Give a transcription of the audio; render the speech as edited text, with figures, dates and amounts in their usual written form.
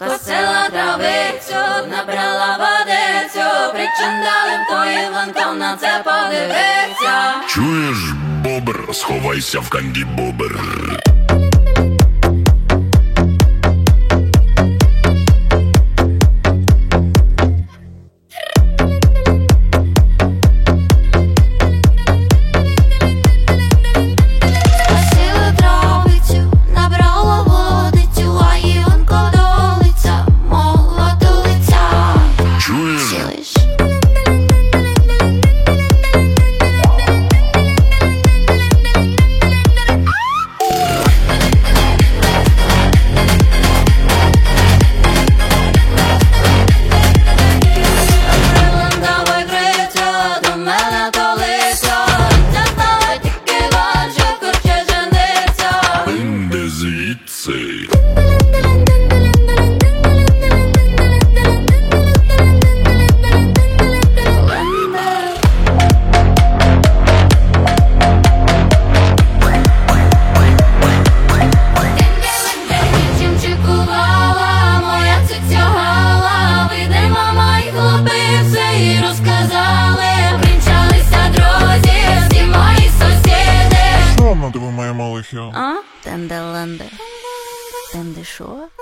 Косила травицю, набрала водицю, причиндалим то Іванком на це подивиться. Чуєш, бобр, сховайся в канді бобр. Моя малихя. А? Тенде-ленде. Тенде що?